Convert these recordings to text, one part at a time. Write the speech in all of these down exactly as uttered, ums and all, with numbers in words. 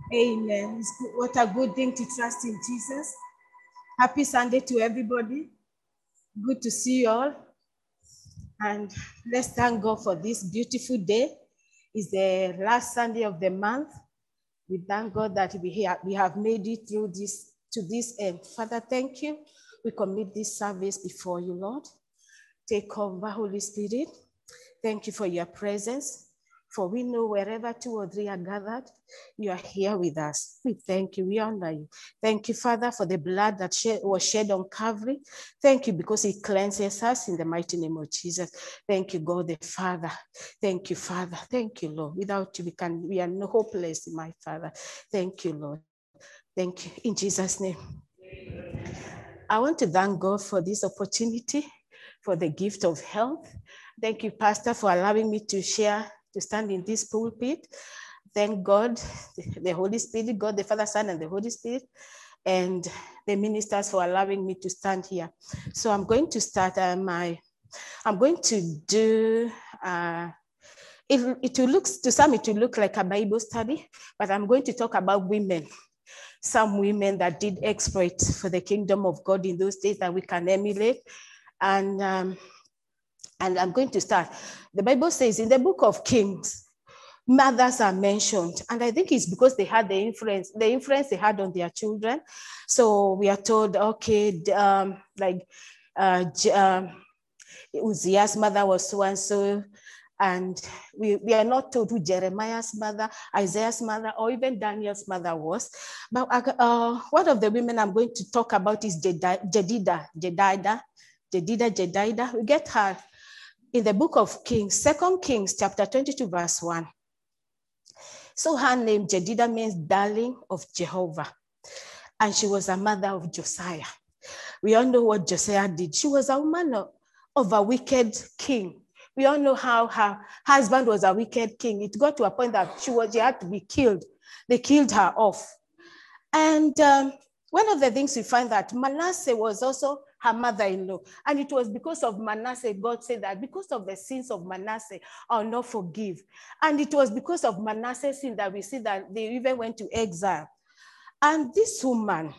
Amen. It's good. What a good thing to trust in Jesus. Happy Sunday to everybody. Good to see you all. And let's thank God for this beautiful day. It's the last Sunday of the month. We thank God that we have, we have made it through this to this end. Father, thank you. We commit this service before you, Lord. Take over, Holy Spirit. Thank you for your presence. For we know wherever two or three are gathered, you are here with us. We thank you. We honor you. Thank you, Father, for the blood that shed, was shed on Calvary. Thank you because it cleanses us in the mighty name of Jesus. Thank you, God the Father. Thank you, Father. Thank you, Lord. Without you, we can we are no hopeless, my Father. Thank you, Lord. Thank you. In Jesus' name. I want to thank God for this opportunity, for the gift of health. Thank you, Pastor, for allowing me to share, to stand in this pulpit. Thank God, the Holy Spirit, God, the Father, Son, and the Holy Spirit, and the ministers for allowing me to stand here. So I'm going to start uh, my, I'm going to do, uh, it, it will look, to some it will look like a Bible study, but I'm going to talk about women. Some women that did exploits for the kingdom of God in those days that we can emulate. And, um, and I'm going to start. The Bible says in the book of Kings, mothers are mentioned. And I think it's because they had the influence, the influence they had on their children. So we are told, okay, um, like uh, um, Uzziah's mother was so-and-so. And we, we are not told who Jeremiah's mother, Isaiah's mother, or even Daniel's mother was. But uh, one of the women I'm going to talk about is Jedida, Jedida, Jedida, Jedida. We get her in the book of Kings, Second Kings, chapter twenty-two, verse one. So her name, Jedida, means darling of Jehovah. And she was a mother of Josiah. We all know what Josiah did. She was a woman of, of a wicked king. We all know how her husband was a wicked king. It got to a point that she was, she had to be killed. They killed her off. And um, one of the things we find that Manasseh was also her mother-in-law. And it was because of Manasseh, God said that because of the sins of Manasseh, I'll not forgive. And it was because of Manasseh's sin that we see that they even went to exile. And this woman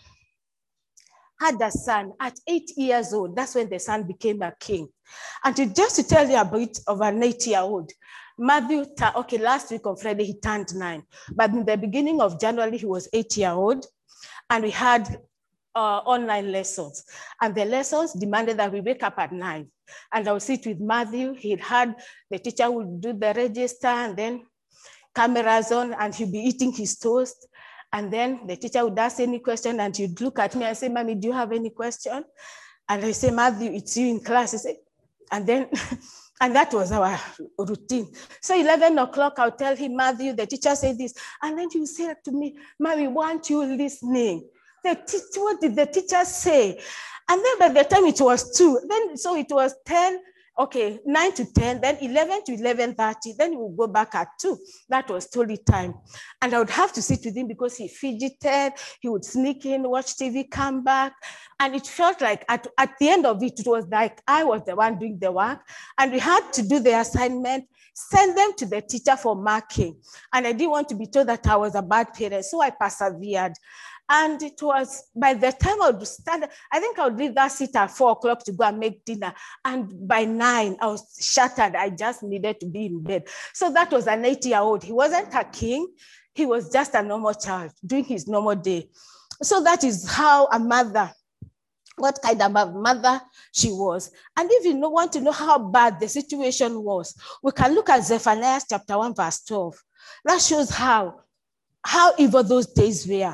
had a son at eight years old. That's when the son became a king. And to, just to tell you a bit of an eight-year-old, Matthew, okay, last week on Friday, he turned nine. But in the beginning of January, he was eight-year-old. And we had uh, online lessons. And the lessons demanded that we wake up at nine. And I would sit with Matthew. He'd had, the teacher would do the register and then cameras on, and he'd be eating his toast. And then the teacher would ask any question and he'd look at me and say, Mommy, do you have any question? And I say, Matthew, it's you in class. He say, and then, and that was our routine. So eleven o'clock, I'll tell him, Matthew, the teacher said this. And then he would say to me, Mommy, weren't you listening? The teacher, what did the teacher say? And then by the time it was two, then so it was ten, okay, nine to ten, then eleven to eleven thirty, then he would go back at two. That was story time. And I would have to sit with him because he fidgeted, he would sneak in, watch T V, come back. And it felt like at, at the end of it, it was like I was the one doing the work. And we had to do the assignment, send them to the teacher for marking. And I didn't want to be told that I was a bad parent, so I persevered. And it was, by the time I would stand, I think I would leave that seat at four o'clock to go and make dinner. And by nine, I was shattered. I just needed to be in bed. So that was an eight-year-old. He wasn't a king. He was just a normal child doing his normal day. So that is how a mother, what kind of a mother she was. And if you want to know how bad the situation was, we can look at Zephaniah chapter one, verse twelve. That shows how, how evil those days were.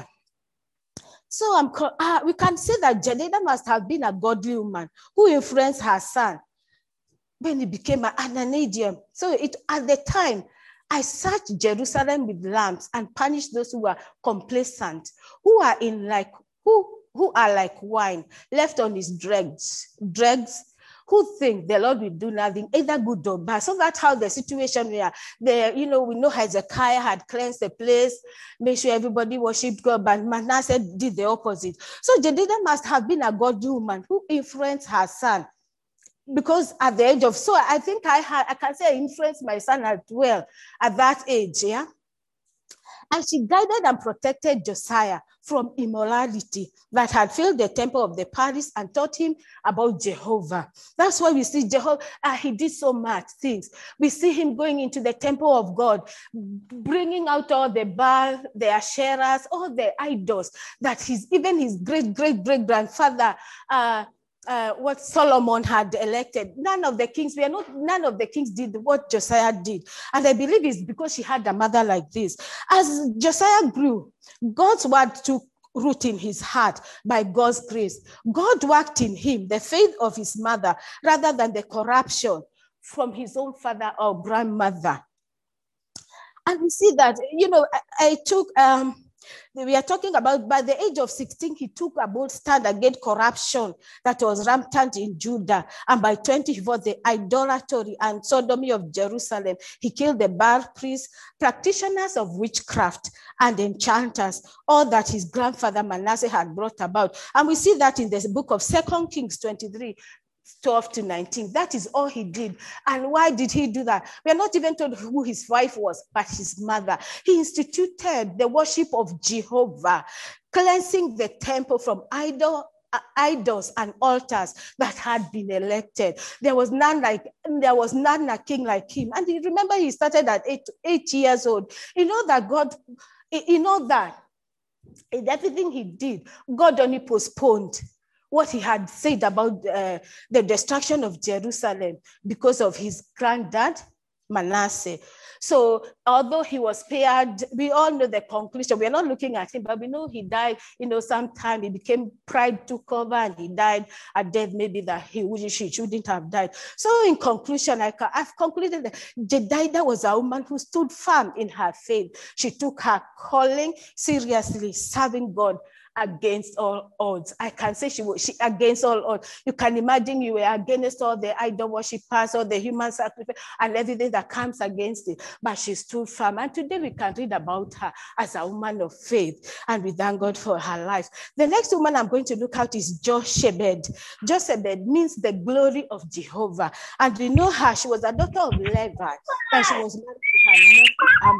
So I'm, uh, we can say that Jedida must have been a godly woman who influenced her son when he became an Ananidium. So it, at the time, I searched Jerusalem with lamps and punished those who were complacent, who are in like, who, who are like wine, left on his dregs, dregs, who think the Lord will do nothing, either good or bad. So that's how the situation were. The, you know, we know Hezekiah had cleansed the place, made sure everybody worshipped God, but Manasseh did the opposite. So Jedida must have been a godly woman who influenced her son. Because at the age of, so I think I had, I can say I influenced my son as well at that age, yeah? And she guided and protected Josiah from immorality that had filled the temple of the palace and taught him about Jehovah. That's why we see Jehovah, uh, he did so much things. We see him going into the temple of God, bringing out all the Baal, the Asherahs, all the idols that his, even his great, great, great grandfather, uh, Uh, what Solomon had elected. None of the kings, we are not, none of the kings did what Josiah did. And I believe it's because she had a mother like this. As Josiah grew, God's word took root in his heart by God's grace. God worked in him the faith of his mother rather than the corruption from his own father or grandmother. And we see that, you know, I, I took, um, we are talking about by the age of sixteen, he took a bold stand against corruption that was rampant in Judah. And by twenty, he fought the idolatry and sodomy of Jerusalem. He killed the Baal priests, practitioners of witchcraft and enchanters, all that his grandfather Manasseh had brought about. And we see that in the book of Second Kings twenty-three, twelve to nineteen. That is all he did. And why did he do that? We are not even told who his wife was, but his mother. He instituted the worship of Jehovah, cleansing the temple from idol uh, idols and altars that had been elected. There was none like there was none a king like him. And he, remember, he started at eight, eight years old. You know that God, you know that in everything he did, God only postponed what he had said about uh, the destruction of Jerusalem because of his granddad, Manasseh. So although he was spared, we all know the conclusion. We're not looking at him, but we know he died, you know, sometime he became, pride took over and he died a death maybe that he, she shouldn't have died. So in conclusion, I, I've concluded that Jedidah was a woman who stood firm in her faith. She took her calling seriously, serving God against all odds. I can say she was she, against all odds. You can imagine you were against all the idol worshippers, all the human sacrifice, and everything that comes against it. But she stood firm. And today we can read about her as a woman of faith. And we thank God for her life. The next woman I'm going to look at is Jochebed. Jochebed means the glory of Jehovah. And we know her. She was a daughter of Levi. And she was married to her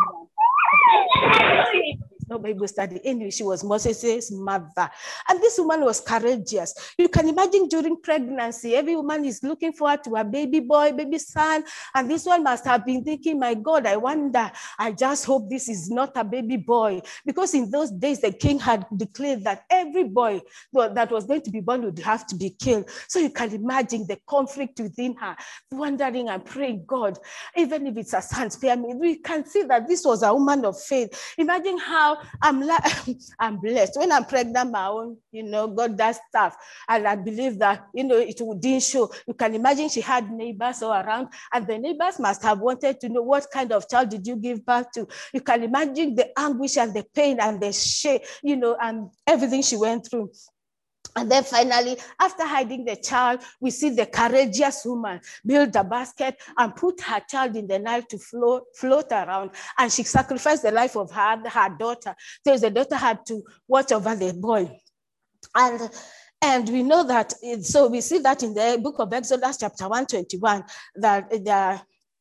nephew Amram. No Bible study. Anyway, she was Moses' mother. And this woman was courageous. You can imagine during pregnancy, every woman is looking forward to a baby boy, baby son. And this one must have been thinking, my God, I wonder, I just hope this is not a baby boy. Because in those days, the king had declared that every boy that was going to be born would have to be killed. So you can imagine the conflict within her, wondering and praying, God, even if it's a son, spare me. We can see that this was a woman of faith. Imagine how I'm like, I'm blessed. When I'm pregnant, my own, you know, God does stuff. And I believe that, you know, it didn't show. You can imagine she had neighbors all around, and the neighbors must have wanted to know what kind of child did you give birth to. You can imagine the anguish and the pain and the shame, you know, and everything she went through. And then finally, after hiding the child, we see the courageous woman build a basket and put her child in the Nile to float, float around. And she sacrificed the life of her, her daughter. So the daughter had to watch over the boy. And, and we know that, it, so we see that in the book of Exodus, chapter one twenty-one, that the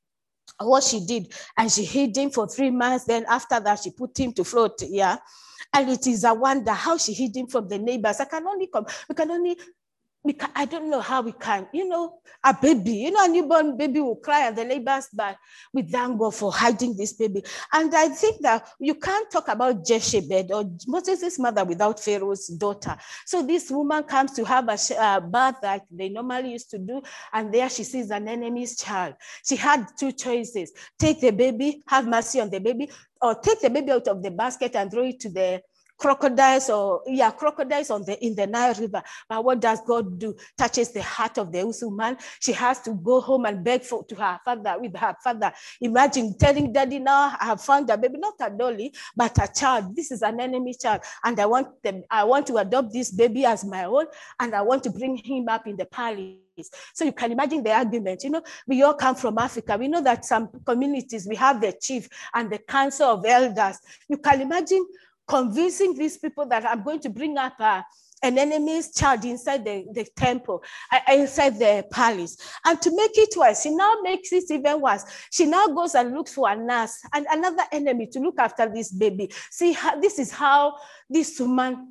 what she did. And she hid him for three months. Then after that, she put him to float, yeah. And it is a wonder how she hid him from the neighbors. I can only come, we can only, we can, I don't know how we can, you know, a baby, you know, a newborn baby will cry at the neighbors, but we thank God for hiding this baby. And I think that you can't talk about Jochebed or Moses' mother without Pharaoh's daughter. So this woman comes to have a uh, birth like they normally used to do, and there she sees an enemy's child. She had two choices: take the baby, have mercy on the baby, or take the baby out of the basket and throw it to the crocodiles or yeah crocodiles on the in the Nile River. But what does God do? Touches the heart of the woman. She has to go home and beg for to her father with her father. Imagine telling daddy, now I have found a baby, not a dolly, but a child. This is an enemy child, and I want them. I want to adopt this baby as my own, and I want to bring him up in the palace. So you can imagine the argument. You know, we all come from Africa. We know that some communities we have the chief and the council of elders. You can imagine convincing these people that I'm going to bring up a, an enemy's child inside the, the temple, uh, inside the palace. And to make it worse, she now makes it even worse. She now goes and looks for a nurse and another enemy to look after this baby. See, how, this is how this woman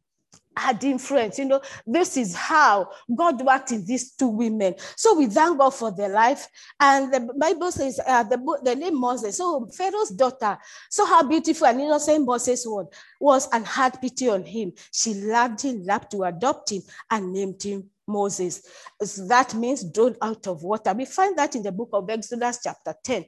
had influence. You know, this is how God worked in these two women. So we thank God for their life. And the Bible says uh, the, the name Moses. So Pharaoh's daughter saw how beautiful and innocent Moses was, was and had pity on him. She loved him, loved to adopt him, and named him Moses. So that means drawn out of water. We find that in the book of Exodus chapter ten.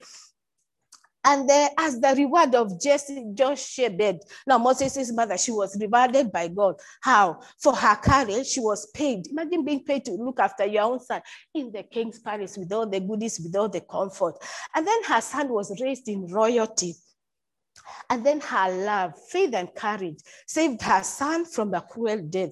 And uh, as the reward of Jesse, Jochebed, now Moses' mother, she was rewarded by God. How? For her courage, she was paid. Imagine being paid to look after your own son in the king's palace with all the goodies, with all the comfort. And then her son was raised in royalty. And then her love, faith, and courage saved her son from a cruel death.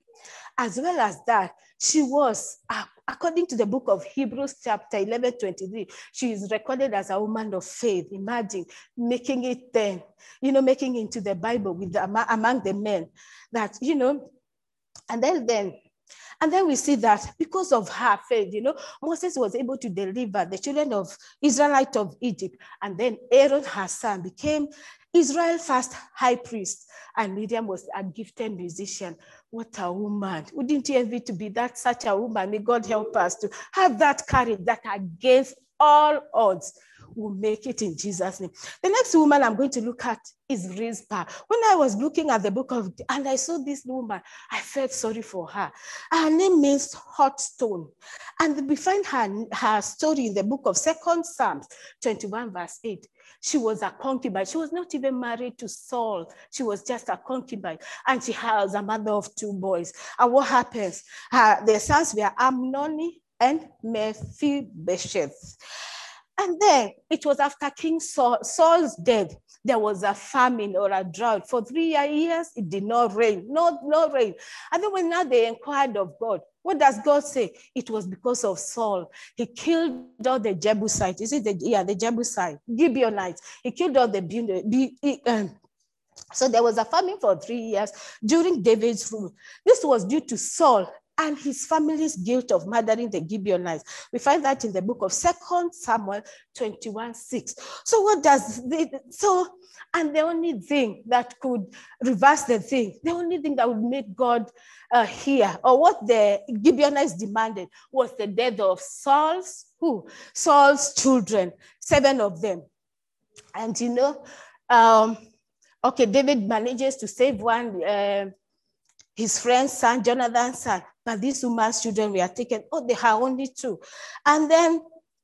As well as that, she was, according to the book of Hebrews chapter eleven twenty-three, she is recorded as a woman of faith. Imagine making it then, you know, making it into the Bible with the, among the men that, you know, and then, then, and then we see that because of her faith, you know, Moses was able to deliver the children of Israelite of Egypt. And then Aaron, her son, became Israel's first high priest. And Miriam was a gifted musician. What a woman. Wouldn't you envy to be that such a woman? May God help us to have that courage that against all odds will make it in Jesus' name. The next woman I'm going to look at is Rizpah. When I was looking at the book of, and I saw this woman, I felt sorry for her. Her name means hot stone. And we find her, her story in the book of Second Psalms twenty-one verse eight. She was a concubine. She was not even married to Saul. She was just a concubine. And she has a mother of two boys. And what happens? Her, their sons were Amnon and Mephibosheth. And then it was after King Saul, Saul's death, there was a famine or a drought. For three years, it did not rain, no, no rain. And then when now they inquired of God, what does God say? It was because of Saul. He killed all the Jebusites. Is it the, yeah, the Jebusites, Gibeonites. He killed all the, um, so there was a famine for three years during David's rule. This was due to Saul and his family's guilt of murdering the Gibeonites. We find that in the book of Second Samuel twenty-one six. So what does, they, so, and the only thing that could reverse the thing, the only thing that would make God uh, hear, or what the Gibeonites demanded, was the death of Saul's, who? Saul's children, seven of them. And you know, um, okay, David manages to save one, uh, his friend's son, Jonathan's son, but these woman's children were taken. Oh, they have only two. And then,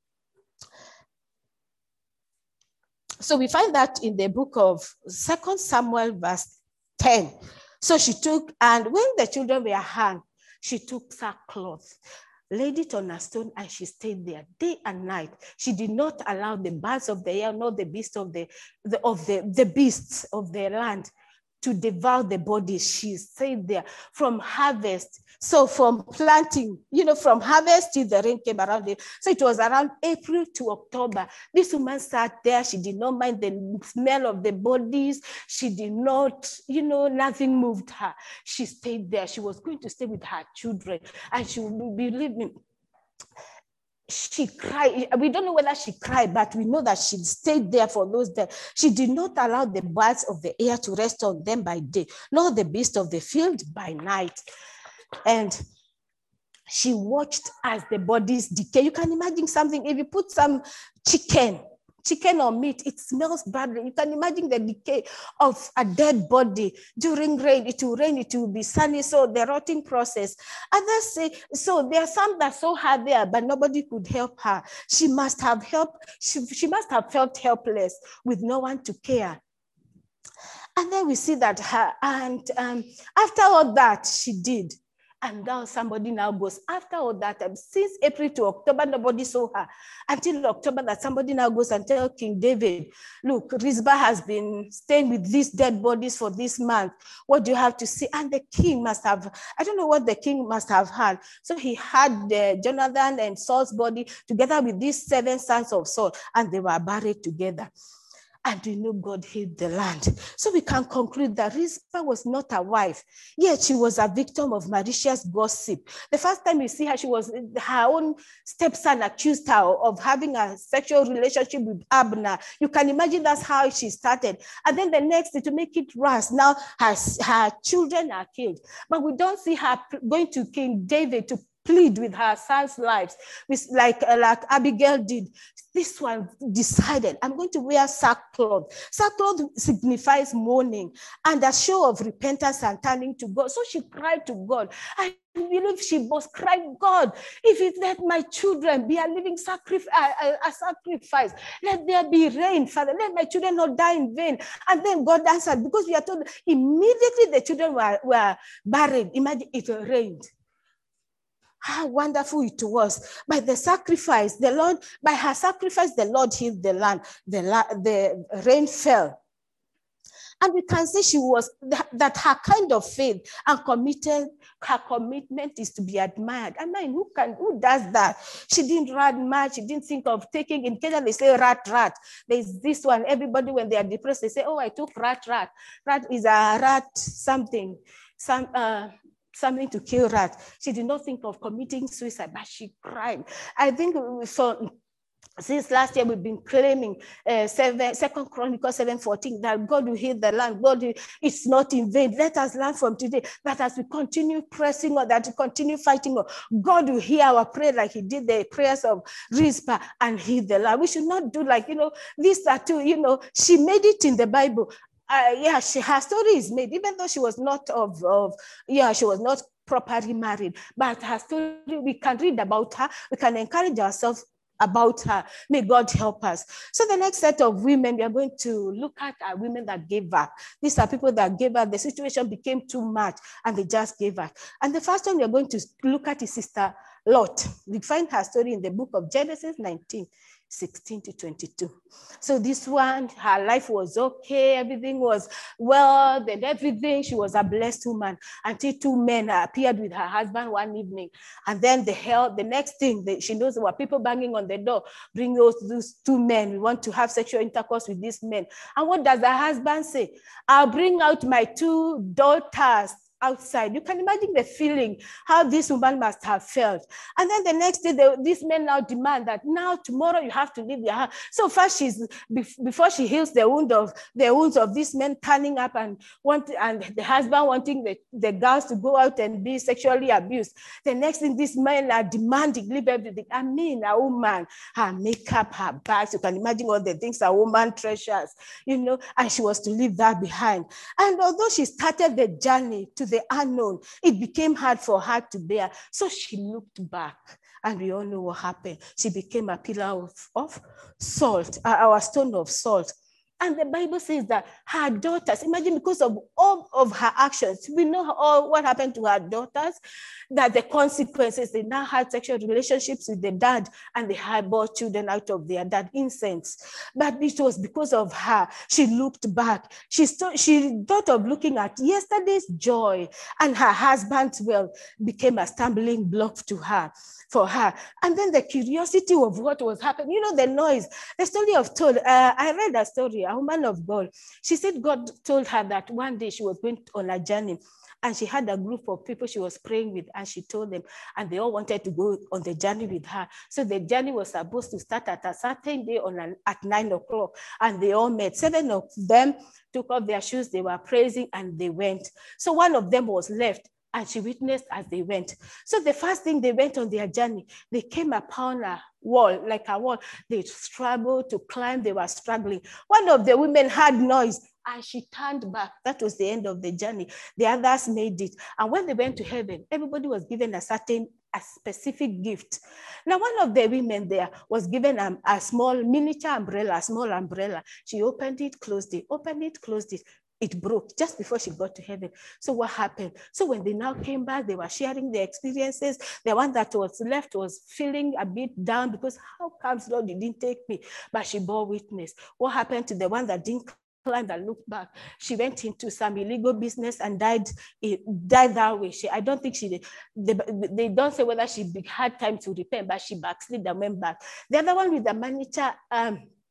so we find that in the book of Second Samuel verse ten. So she took, and when the children were hung, she took sackcloth, laid it on a stone, and she stayed there day and night. She did not allow the birds of the air, nor the beasts of the, the of the, the beasts of the land to devour the body. She stayed there from harvest. So from planting, you know, from harvest till the rain came around it. So it was around April to October. This woman sat there. She did not mind the smell of the bodies. She did not, you know, nothing moved her. She stayed there. She was going to stay with her children. And she would believe me, she cried. We don't know whether she cried, but we know that she stayed there for those days. She did not allow the birds of the air to rest on them by day, nor the beasts of the field by night. And she watched as the bodies decay. You can imagine something, if you put some chicken, chicken or meat, it smells badly. You can imagine the decay of a dead body. During rain, it will rain, it will be sunny, so the rotting process. Others say, so there are some that saw her there, but nobody could help her. She must have helped, she, she must have felt helpless with no one to care. And then we see that her, and um, after all that she did, and now somebody now goes, after all that time, since April to October, nobody saw her. Until October, that somebody now goes and tells King David, look, Rizpah has been staying with these dead bodies for this month. What do you have to say? And the king must have, I don't know what the king must have had. So he had uh, Jonathan and Saul's body together with these seven sons of Saul, and they were buried together. And we know God hid the land. So we can conclude that Rizpah was not a wife, yet she was a victim of malicious gossip. The first time we see her, she was, her own stepson accused her of having a sexual relationship with Abner. You can imagine that's how she started. And then the next day, to make it worse, now her, her children are killed. But we don't see her going to King David to plead with her son's lives, like, like Abigail did. This one decided, I'm going to wear sackcloth. Sackcloth signifies mourning and a show of repentance and turning to God. So she cried to God. I believe she was crying, God, if it let my children be a living sacrifice, a, a sacrifice, let there be rain, Father. Let my children not die in vain. And then God answered, because we are told immediately the children were, were buried. Imagine it rained. How wonderful it was. By the sacrifice, the Lord, by her sacrifice, the Lord healed the land. The, the rain fell. And we can see she was, that, that her kind of faith and committed, her commitment is to be admired. I mean, who can, who does that? She didn't run much. She didn't think of taking, in Kenya, they say rat, rat. There's this one, everybody, when they are depressed, they say, oh, I took rat, rat. Rat is a rat something, some, uh, something to kill rat. She did not think of committing suicide, but she cried. I think for, since last year, we've been claiming uh, seven, Second Chronicles seven fourteen, that God will heal the land. God, will, it's not in vain. Let us learn from today that as we continue pressing on, that we continue fighting on, God will hear our prayer like he did the prayers of Rizpah and heal the land. We should not do like, you know, these are two, you know, she made it in the Bible. Uh, yeah, she, her story is made, even though she was not of, of, yeah, she was not properly married, but her story, we can read about her, we can encourage ourselves about her. May God help us. So the next set of women we are going to look at are women that gave up. These are people that gave up. The situation became too much and they just gave up. And the first one we are going to look at is Sister Lot. We find her story in the book of Genesis nineteen, sixteen to twenty-two. So this one, her life was okay, everything was well, and everything. She was a blessed woman until two men appeared with her husband one evening. And then the hell, the next thing that she knows, there were people banging on the door, bring those, those two men. We want to have sexual intercourse with these men. And what does the husband say? I'll bring out my two daughters outside. You can imagine the feeling, how this woman must have felt. And then the next day, the, these men now demand that now tomorrow you have to leave your house. So first, she's before she heals the wound of the wounds of these men turning up and want and the husband wanting the, the girls to go out and be sexually abused. The next thing, these men are demanding leave everything. I mean, a woman, her makeup, her bags. You can imagine all the things a woman treasures, you know, and she was to leave that behind. And although she started the journey to the unknown, it became hard for her to bear. So she looked back, and we all know what happened. She became a pillar of, of salt, uh, our stone of salt. And the Bible says that her daughters, imagine because of all of her actions, we know all what happened to her daughters, that the consequences, they now had sexual relationships with the dad and they had brought children out of their dad, incest. But it was because of her. She looked back. She, st- she thought of looking at yesterday's joy, and her husband's wealth became a stumbling block to her. For her. And then the curiosity of what was happening, you know, the noise, the story of told, uh, I read a story, a woman of God. She said God told her that one day she was going on a journey and she had a group of people she was praying with, and she told them, and they all wanted to go on the journey with her. So the journey was supposed to start at a certain day on an, at nine o'clock, and they all met. Seven of them took off their shoes, they were praising, and they went. So one of them was left, and she witnessed as they went. So the first thing, they went on their journey, they came upon a wall, like a wall. They struggled to climb, they were struggling. One of the women heard noise and she turned back. That was the end of the journey. The others made it. And when they went to heaven, everybody was given a certain, a specific gift. Now, one of the women there was given a, a small miniature umbrella, a small umbrella. She opened it, closed it, opened it, closed it. It broke just before she got to heaven. So what happened? So when they now came back, they were sharing their experiences. The one that was left was feeling a bit down because how comes, Lord, you didn't take me? But she bore witness. What happened to the one that didn't climb, that looked back? She went into some illegal business and died, died that way. She, I don't think she did. They, they don't say whether she had time to repent, but she backslid and went back. The other one with the manager, um,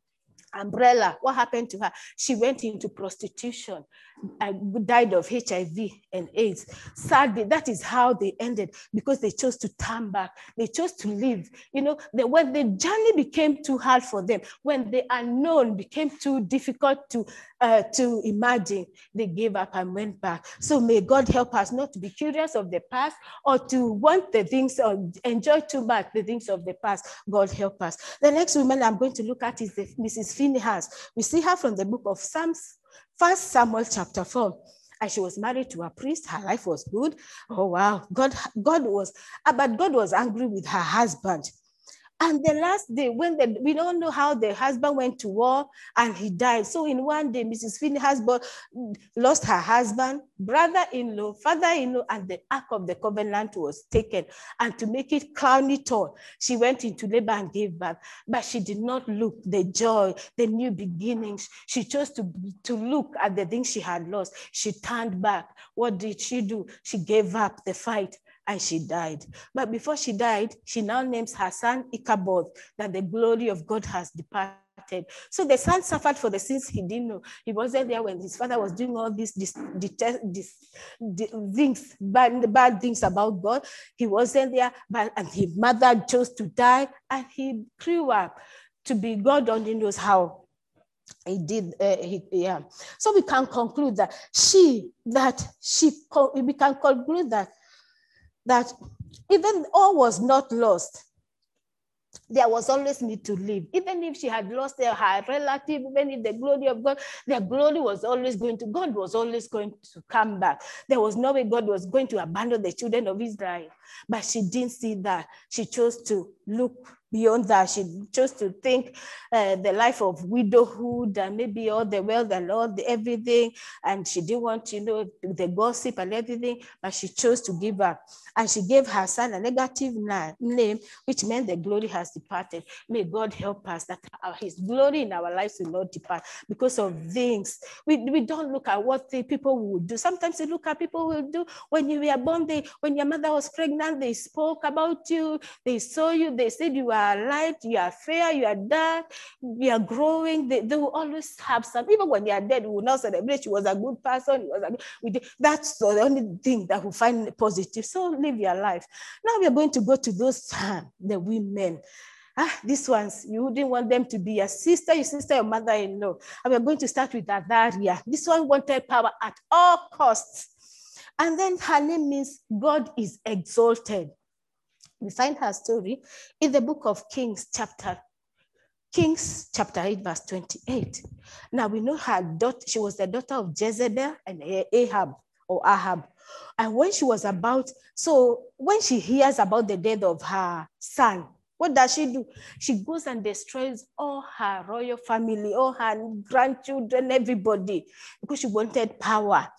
umbrella. What happened to her? She went into prostitution and died of H I V and AIDS. Sadly, that is how they ended, because they chose to turn back. They chose to live. You know, the, when the journey became too hard for them, when the unknown became too difficult to, uh, to imagine, they gave up and went back. So may God help us not to be curious of the past or to want the things or enjoy too much the things of the past. God help us. The next woman I'm going to look at is the, Missus Phinehas. We see her from the book of Psalms, First Samuel chapter four. And she was married to a priest. Her life was good. Oh, wow. God, God was, but God was angry with her husband. And the last day, when the, we don't know how the husband went to war and he died. So in one day, Missus Phinehas lost her husband, brother-in-law, father-in-law, and the Ark of the Covenant was taken. And to make it crown it all, she went into labor and gave birth. But she did not look the joy, the new beginnings. She chose to, to look at the things she had lost. She turned back. What did she do? She gave up the fight. And she died. But before she died, she now names her son Ichabod, that the glory of God has departed. So the son suffered for the sins he didn't know. He wasn't there when his father was doing all these, these, these, these things, bad, bad things about God. He wasn't there, but and his mother chose to die, and he grew up to be, God only knows how. He did, uh, he, yeah. So we can conclude that she, that she, we can conclude that that even all was not lost. There was always need to live. Even if she had lost her, her relative, even if the glory of God, their glory was always going to, God was always going to come back. There was no way God was going to abandon the children of Israel. But she didn't see that. She chose to look beyond that. She chose to think uh, the life of widowhood and maybe all the wealth and all the everything. And she didn't want, you know, the gossip and everything, but she chose to give up. And she gave her son a negative name, which meant the glory has departed. May God help us that his glory in our lives will not depart because of things. We, we don't look at what the people will do. Sometimes we look at people will do when you were born, they, when your mother was pregnant, they spoke about you, they saw you, they said you are light, you are fair, you are dark, you are growing. They, they will always have some, even when you are dead, we will not celebrate you was a good person. You was a good, we did, that's the only thing that we find positive. So live your life. Now we are going to go to those, uh, the women. Ah, these ones, you wouldn't want them to be your sister, your sister, your mother-in-law. And we're going to start with Adaria. This one wanted power at all costs. And then her name means God is exalted. We find her story in the book of Kings, chapter Kings, chapter eight, verse twenty-eight. Now we know her daughter, she was the daughter of Jezebel and Ahab or Ahab. And when she was about, so when she hears about the death of her son, what does she do? She goes and destroys all her royal family, all her grandchildren, everybody, because she wanted power.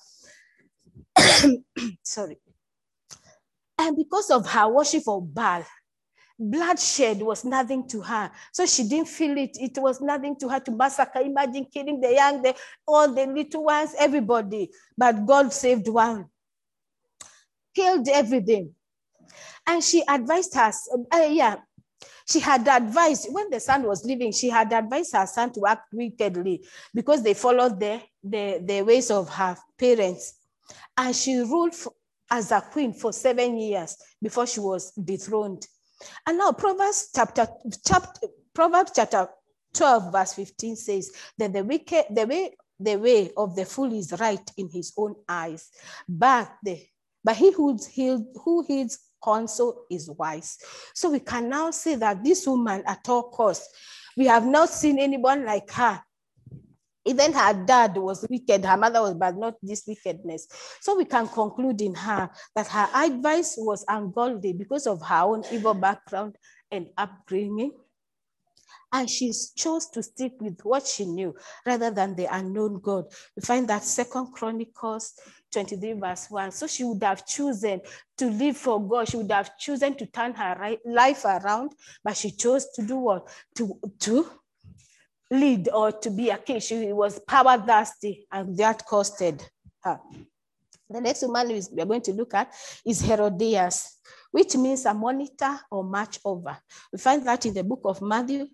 Sorry. And because of her worship of Baal, bloodshed was nothing to her. So she didn't feel it. It was nothing to her to massacre. Imagine killing the young, the, all the little ones, everybody. But God saved one. Killed everything. And she advised us, uh, yeah, she had advised, when the son was living, she had advised her son to act wickedly because they followed the, the, the ways of her parents. And she ruled for, as a queen for seven years before she was dethroned. And now Proverbs chapter, chapter, Proverbs chapter twelve, verse fifteen says that the wicked, the way, the way of the fool is right in his own eyes, but the but he who heeds, who heeds counsel is wise. So we can now say that this woman at all costs, we have not seen anyone like her. Even her dad was wicked, her mother was, but not this wickedness. So we can conclude in her that her advice was ungodly because of her own evil background and upbringing. And she chose to stick with what she knew rather than the unknown God. We find that Second Chronicles twenty-three verse one. So she would have chosen to live for God. She would have chosen to turn her life around, but she chose to do what? To, to lead or to be a king. She was power thirsty, and that costed her. The next woman we are going to look at is Herodias, which means a monitor or march over. We find that in the book of Matthew,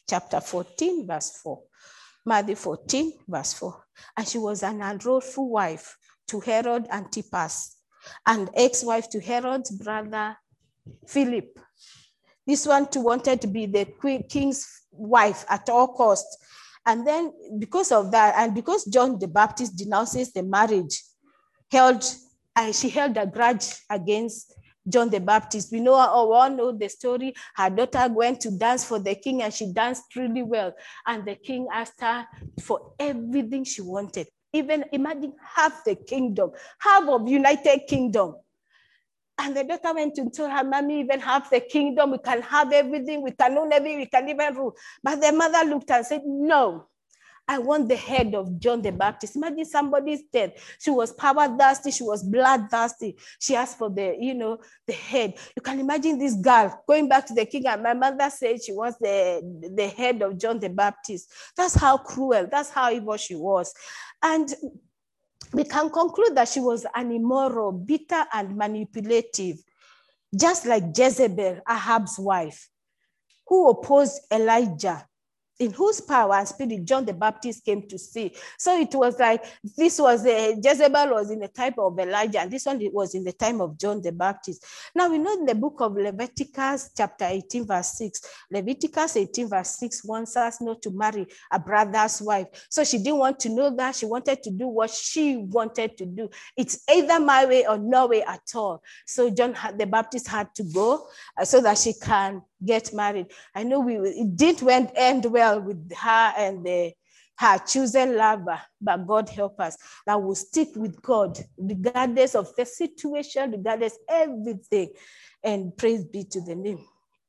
chapter fourteen, verse four. Matthew fourteen, verse four. And she was an unlawful wife to Herod Antipas, and ex-wife to Herod's brother Philip. This one too wanted to be the king's wife at all costs. And then because of that, and because John the Baptist denounces the marriage, held, uh, she held a grudge against John the Baptist. We know, oh, all know the story. Her daughter went to dance for the king and she danced really well. And the king asked her for everything she wanted. Even imagine half the kingdom, half of United Kingdom. And the daughter went to tell her, mommy, even half the kingdom, we can have everything, we can own everything, we can even rule. But the mother looked and said, no, I want the head of John the Baptist. Imagine somebody's dead. She was power thirsty, she was blood thirsty. She asked for the, you know, the head. You can imagine this girl going back to the king, and my mother said she was the, the head of John the Baptist. That's how cruel, that's how evil she was. And we can conclude that she was an immoral, bitter, and manipulative, just like Jezebel, Ahab's wife, who opposed Elijah, in whose power and spirit John the Baptist came to see. So it was like, this was, a, Jezebel was in the time of Elijah, and this one was in the time of John the Baptist. Now we know in the book of Leviticus, chapter eighteen, verse six, Leviticus eighteen, verse six wants us not to marry a brother's wife. So she didn't want to know that. She wanted to do what she wanted to do. It's either my way or no way at all. So John the Baptist had to go uh, so that she can get married. I know we it didn't end well with her and the, her chosen lover, but God help us that will stick with God regardless of the situation, regardless everything, and praise be to the name.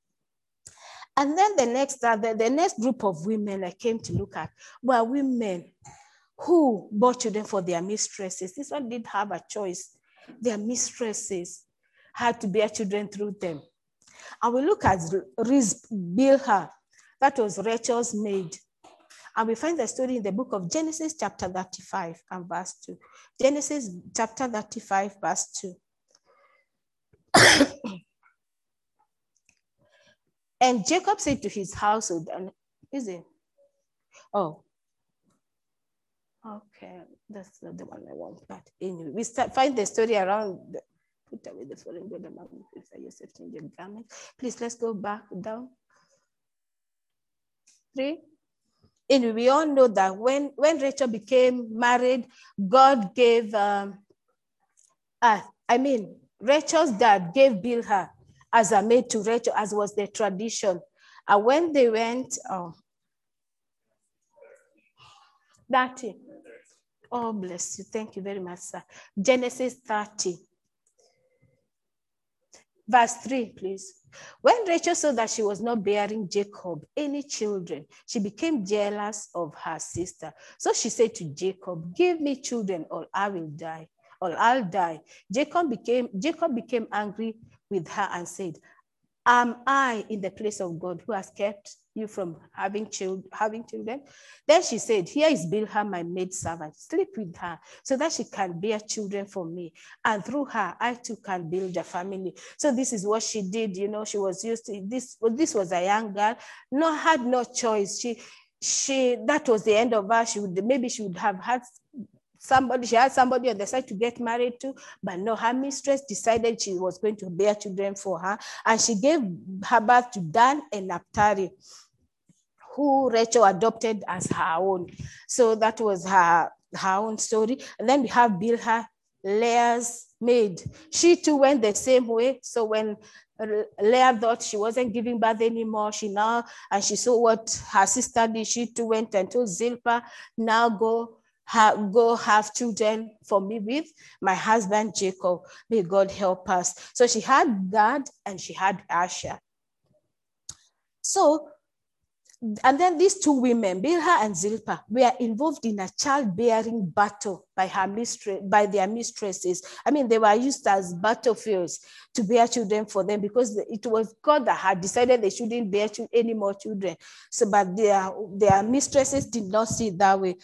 And then the next uh, the, the next group of women I came to look at were women who bore children for their mistresses. This one didn't have a choice. Their mistresses had to bear children through them. And we look at Bilhah, that was Rachel's maid. And we find the story in the book of Genesis chapter thirty-five and verse two. Genesis chapter thirty-five, verse two. And Jacob said to his household, and is it? Oh, okay, that's not the one I want. But anyway, we start, find the story around the, put away the foreign God among yourself change your garment. Please, let's go back down. Three. And we all know that when, when Rachel became married, God gave, um, uh, I mean, Rachel's dad gave Bilhah as a maid to Rachel, as was the tradition. And when they went, oh, thirty. Oh, bless you. Thank you very much, sir. Genesis thirty. Verse three, please. When Rachel saw that she was not bearing Jacob any children, she became jealous of her sister. So she said to Jacob, give me children or I will die, or I'll die. Jacob became, Jacob became angry with her and said, am I in the place of God who has kept you from having, child, having children? Then she said, here is Bilhah, my maid servant. Sleep with her so that she can bear children for me. And through her, I too can build a family. So this is what she did. You know, she was used to this. Well, this was a young girl. No, had no choice. She, she, that was the end of her. She would, maybe she would have had somebody, she had somebody on the side to get married to, but no, her mistress decided she was going to bear children for her, and she gave her birth to Dan and Naphtali, who Rachel adopted as her own. So that was her, her own story. And then we have Bilhah, Leah's maid. She too went the same way. So when Leah thought she wasn't giving birth anymore, she now, and she saw what her sister did, she too went and told Zilpah, now go, have, go have children for me with my husband Jacob. May God help us. So she had Gad and she had Asher. So, and then these two women, Bilhah and Zilpah, were involved in a childbearing battle by her mistress, by their mistresses. I mean, they were used as battlefields to bear children for them because it was God that had decided they shouldn't bear any more children. So, but their, their mistresses did not see it that way.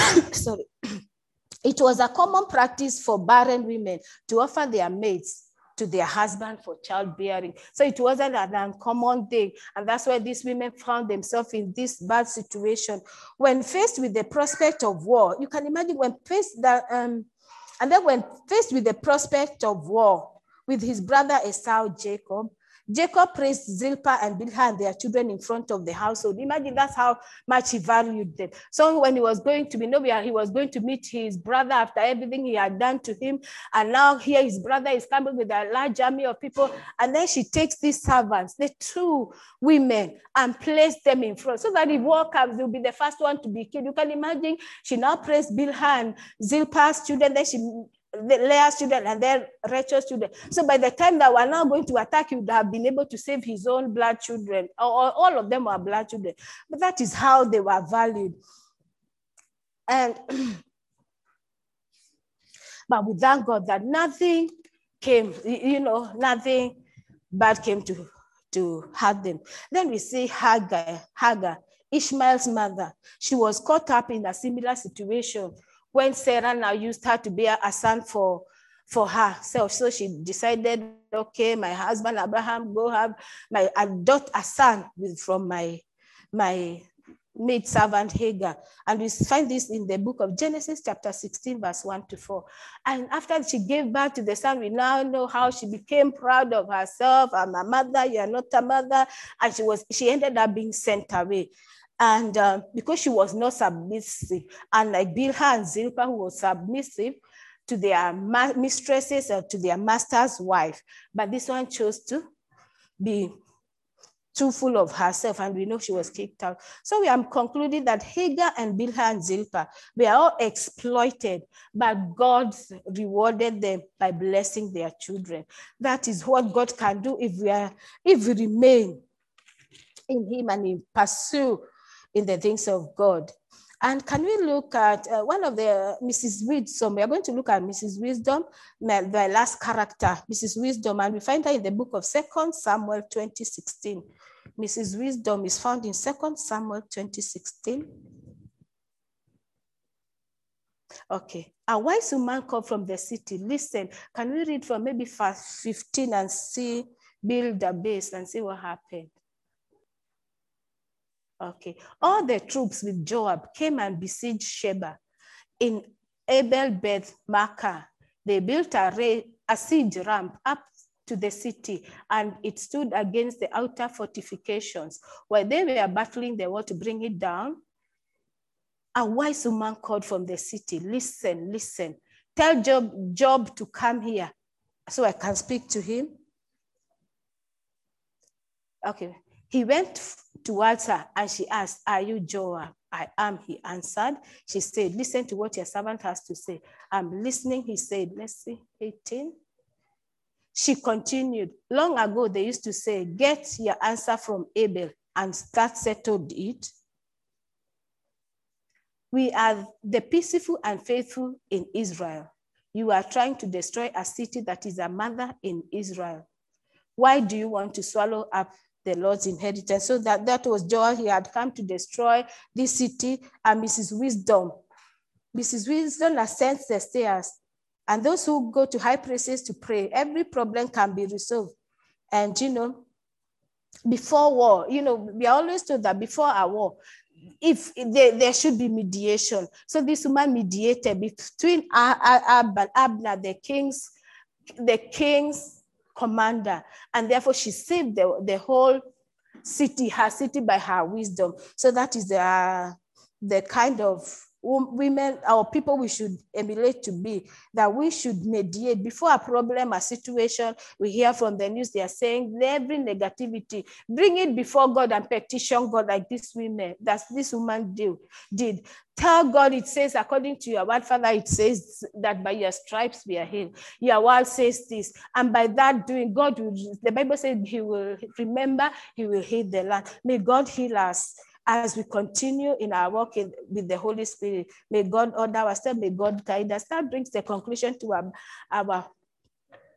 Sorry. It was a common practice for barren women to offer their maids to their husband for childbearing. So it wasn't an uncommon thing. And that's why these women found themselves in this bad situation. When faced with the prospect of war, you can imagine when faced that, um, and then when faced with the prospect of war with his brother Esau, Jacob, Jacob praised Zilpah and Bilhah and their children in front of the household. Imagine that's how much he valued them. So when he was going to be nowhere, he was going to meet his brother after everything he had done to him. And now here his brother is coming with a large army of people. And then she takes these servants, the two women, and placed them in front. So that if war comes, they'll be the first one to be killed. You can imagine she now praised Bilhah and Zilpah's children. Then she the Leah's children and then Rachel's children. So by the time that we're now going to attack, he would have been able to save his own blood children. Or all of them were blood children. But that is how they were valued. And but we thank God that nothing came, you know, nothing bad came to, to hurt them. Then we see Hagar, Hagar, Ishmael's mother. She was caught up in a similar situation when Sarah now used her to bear a son for, for herself. So she decided, okay, my husband Abraham, go have my adopt a son with, from my, my maid servant Hagar. And we find this in the book of Genesis chapter sixteen, verse one to four. And after she gave birth to the son, we now know how she became proud of herself. I'm a mother, you're not a mother. And she was, she ended up being sent away. And uh, because she was not submissive, and like Bilhah and Zilpah, who was submissive to their mistresses or to their master's wife, but this one chose to be too full of herself, and we know she was kicked out. So we have concluded that Hagar and Bilhah and Zilpah were all exploited, but God rewarded them by blessing their children. That is what God can do if we are, if we remain in Him and in pursue in the things of God. And can we look at uh, one of the Missus Wisdom? We are going to look at Missus Wisdom, my, my last character, Missus Wisdom, and we find her in the book of Second Samuel twenty sixteen. Missus Wisdom is found in Second Samuel twenty sixteen. Okay. A wise woman came from the city. Listen, can we read from maybe verse fifteen and see, build a base and see what happened? Okay. All the troops with Joab came and besieged Sheba in Abel Beth Maachah. They built a, a siege ramp up to the city, and it stood against the outer fortifications. While they were battling, they want to bring it down. A wise woman called from the city, listen, listen, tell Job, Job to come here so I can speak to him. Okay. He went towards her and she asked, are you Joab? I am, he answered. She said, listen to what your servant has to say. I'm listening, he said. Let's see, eighteen. She continued, long ago they used to say, get your answer from Abel and that settled it. We are the peaceful and faithful in Israel. You are trying to destroy a city that is a mother in Israel. Why do you want to swallow up the Lord's inheritance? So that, that was Joel. He had come to destroy this city. And Missus Wisdom, Missus Wisdom ascends the stairs. And those who go to high places to pray, every problem can be resolved. And, you know, before war, you know, we are always told that before a war, if there, there should be mediation. So this woman mediated between Abner, the king's, the king's commander, and therefore she saved the, the whole city, her city, by her wisdom. So that is the, the kind of women or people we should emulate to be, that we should mediate before a problem, a situation. We hear from the news, they are saying every negativity, bring it before God and petition God, like this woman, that this woman do, did. Tell God, it says, according to your word, Father, it says that by your stripes we are healed. Your word says this. And by that doing, God will, the Bible says he will remember, he will heal the land. May God heal us as we continue in our walk in, with the Holy Spirit. May God order our steps, may God guide us. That brings the conclusion to our, our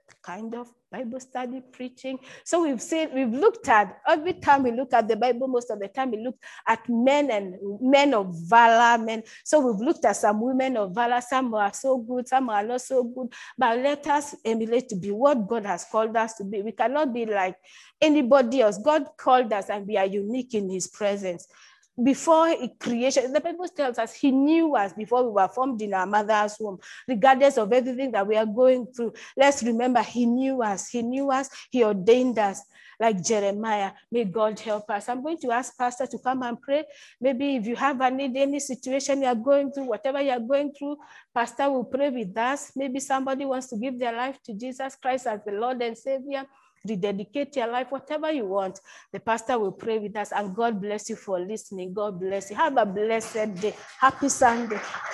kind of Bible study, preaching. So we've seen, we've looked at, every time we look at the Bible, most of the time we look at men and men of valor, men. So we've looked at some women of valor, some are so good, some are not so good, but let us emulate to be what God has called us to be. We cannot be like anybody else. God called us and we are unique in his presence. Before creation, the Bible tells us he knew us before we were formed in our mother's womb, regardless of everything that we are going through. Let's remember he knew us. He knew us. He ordained us like Jeremiah. May God help us. I'm going to ask Pastor to come and pray. Maybe if you have a need, any situation you're going through, whatever you're going through, Pastor will pray with us. Maybe somebody wants to give their life to Jesus Christ as the Lord and Savior. Rededicate your life, whatever you want. The pastor will pray with us, and God bless you for listening. God bless you. Have a blessed day. Happy Sunday.